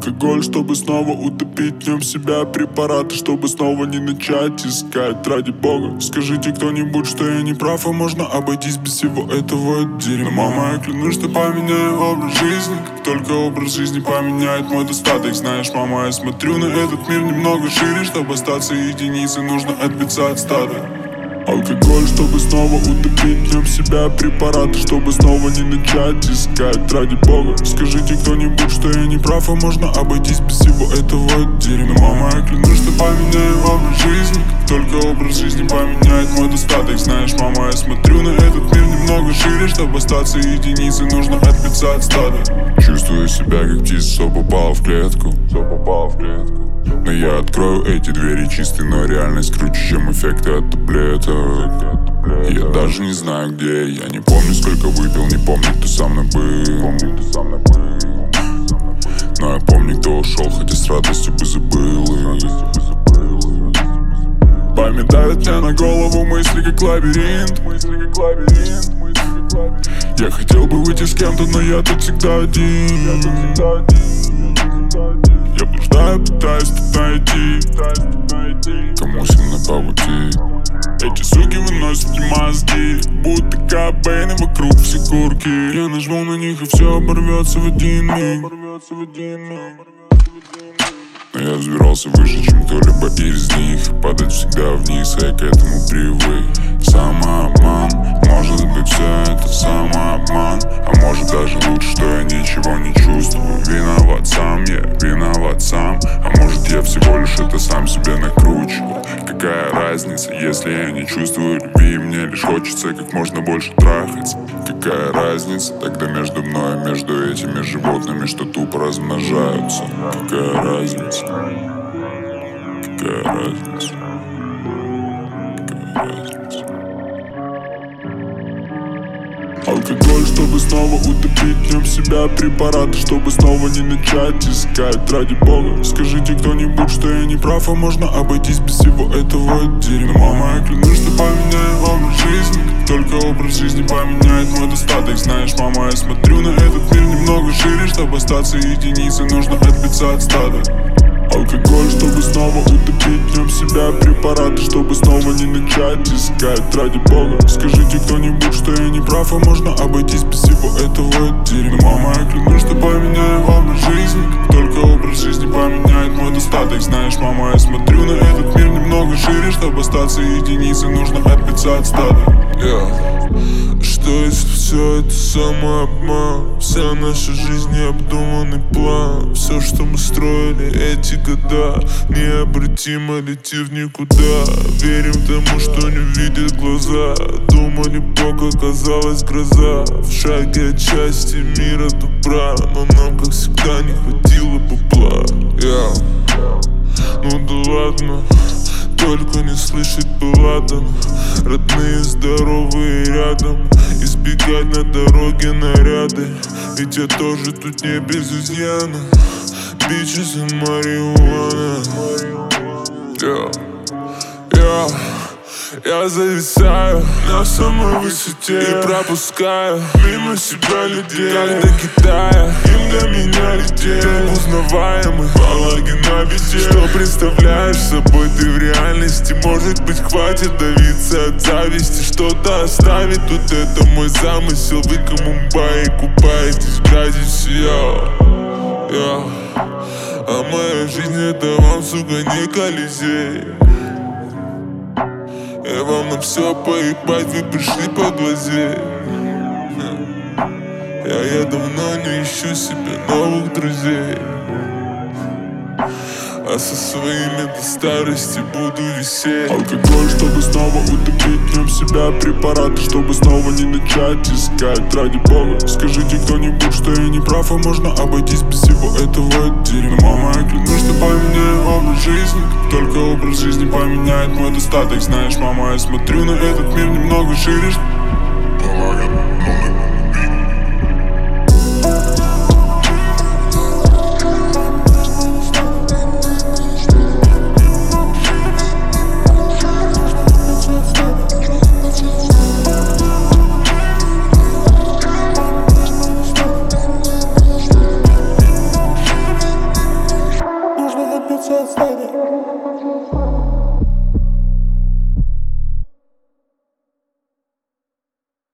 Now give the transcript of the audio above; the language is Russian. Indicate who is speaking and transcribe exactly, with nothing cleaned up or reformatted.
Speaker 1: Алкоголь, чтобы снова утопить в нем себя. Препараты, чтобы снова не начать искать. Ради бога, скажите кто-нибудь, что я не прав, а можно обойтись без всего этого дерьма. Мама, я клянусь, что поменяю образ жизни, как только образ жизни поменяет мой достаток. Знаешь, мама, я смотрю на этот мир немного шире. Чтобы остаться единицей, нужно отбиться от стада. Алкоголь, чтобы снова утопить в нем себя. Препараты, чтобы снова не начать искать. Ради бога, скажите кто-нибудь, что я не прав, а можно обойтись без всего этого дерьма. Мама, я клянусь, что поменяю образ жизни, как только образ жизни поменяет мой достаток. Знаешь, мама, я смотрю на этот мир немного шире. Чтобы остаться единицей, нужно отбиться от стада. Чувствую себя, как птица, что попала в клетку, что попала в клетку. Но я открою эти двери чистые, но реальность круче, чем эффекты от таблеток. Я даже не знаю, где я, я не помню, сколько выпил, не помню, кто со мной был. Но я помню, кто ушел, хотя с радостью бы забыл. Память давит мне на голову, мысли как лабиринт. Я хотел бы выйти с кем-то, но я тут всегда один. Я блуждаю, пытаюсь тут найти кому со мной по пути. Эти суки выносят мне мозги, будто Кобейн, и вокруг все курки. Я нажму на них, и все оборвется в один миг. Но я взбирался выше, чем кто-либо из них. Падать всегда вниз, а я к этому привык. Самообман, может быть все это самообман. А может даже лучше, что я ничего не чувствую. Виноват сам я, виноват сам. А может я всего лишь это сам себе накручивал. Какая разница, если я не чувствую любви, мне лишь хочется как можно больше трахаться. Какая разница тогда между мной и между этими животными, что тупо размножаются? Какая разница? Какая разница? Какая разница? Алкоголь, чтобы снова утопить в нем себя. Препараты, чтобы снова не начать искать. Ради бога, скажите кто-нибудь, что я не прав, а можно обойтись без всего этого дерьма. Мама, я клянусь, что поменяю образ жизни, как только образ жизни поменяет мой достаток. Знаешь, мама, я смотрю на этот мир немного шире. Чтобы остаться единицей, нужно отбиться от стада. Алкоголь, чтобы снова утопить в нем себя. Препараты, чтобы снова не начать искать. Ради бога, скажите кто-нибудь, что я не прав, а можно обойтись без всего этого дерьма. Мама, я клянусь, что поменяю образ жизни, как только образ жизни поменяет мой достаток. Знаешь, мама, я смотрю на этот мир немного шире. Чтобы остаться единицей, нужно отбиться от стада. yeah. Что если все это самообман? Вся наша жизнь необдуманный план. Все, что мы строили эти года, необратимо летит в никуда. Верим тому, что не видят глаза. Думали, Бог, оказалась гроза. В шаге от счастья мира добра, но нам, как всегда, не хватило бабла. yeah. Ну да ладно, только не слышать балладам. Родные, здоровые рядом. Избегать на дороге наряды, ведь я тоже тут не без изъяна. Bitches and marijuana. yeah. yeah. Я зависаю на самой высоте и пропускаю мимо себя людей, как до Китая. Им до меня лететь, ты узнаваемый, балаги на беде. Что представляешь собой ты в реальности? Может быть, хватит давиться от зависти. Что-то оставить, тут это мой замысел. Вы как Мумбаи купаетесь, градите, я, я. А моя жизнь это вам, сука, не Колизей. И вам на все поебать, вы пришли поглазеть. Я, я давно не ищу себе новых друзей, а со своими до старости буду висеть. Алкоголь, чтобы снова утопить в нем себя. Препараты, чтобы снова не начать искать. Ради бога, скажите кто-нибудь, что я не прав, а можно обойтись без всего этого дерьма. Мама, я клянусь, что поменяю образ жизни, как только образ жизни поменяет мой достаток. Знаешь, мама, я смотрю на этот мир немного шире.